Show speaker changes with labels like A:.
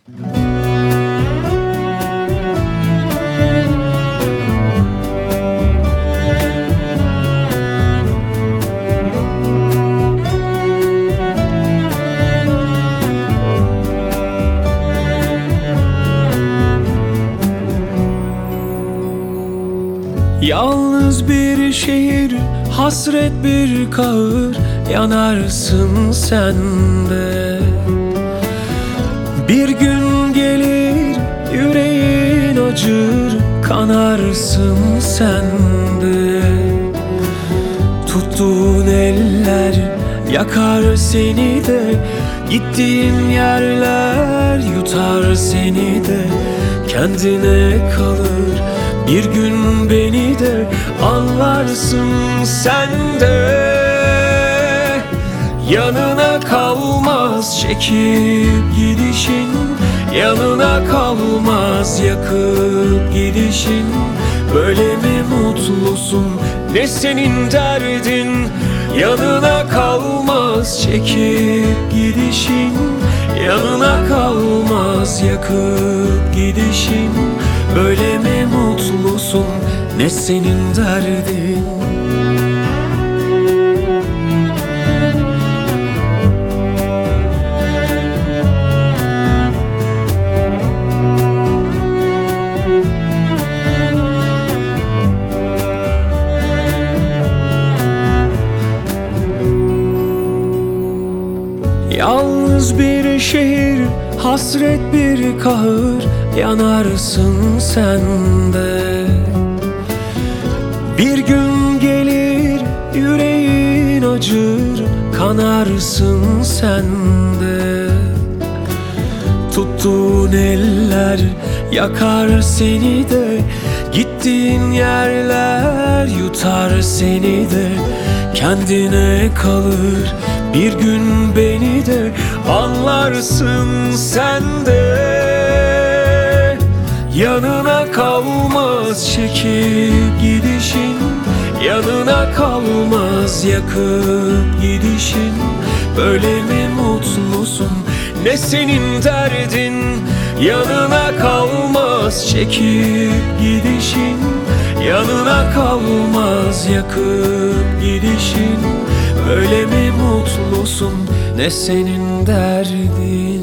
A: Yalnız bir şehir, hasret bir kahır, yanarsın sen de. Bir gün gelir, yüreğin acır, kanarsın sen de. Tuttuğun eller yakar seni de, gittiğin yerler yutar seni de. Kendine kalır bir gün beni de, anlarsın sen de. Yanına kalmaz çekip gidişin, yanına kalmaz yakıp gidişin. Böyle mi mutlusun, ne senin derdin? Yanına kalmaz çekip gidişin, yanına kalmaz yakıp gidişin. Böyle mi mutlusun, ne senin derdin? Yalnız bir şehir, hasret bir kahır, yanarsın sen de. Bir gün gelir, yüreğin acır, kanarsın sen de. Tuttuğun eller yakar seni de, gittiğin yerler yutar seni de. Kendine kalır bir gün beni de, anlarsın sen de. Yanına kalmaz çekip gidişin, yanına kalmaz yakıp gidişin. Böyle mi mutlusun, ne senin derdin? Yanına kalmaz çekip gidişin, yanına kalmaz yakıp gidişin. Böyle mi mutlusun, ne senin derdin?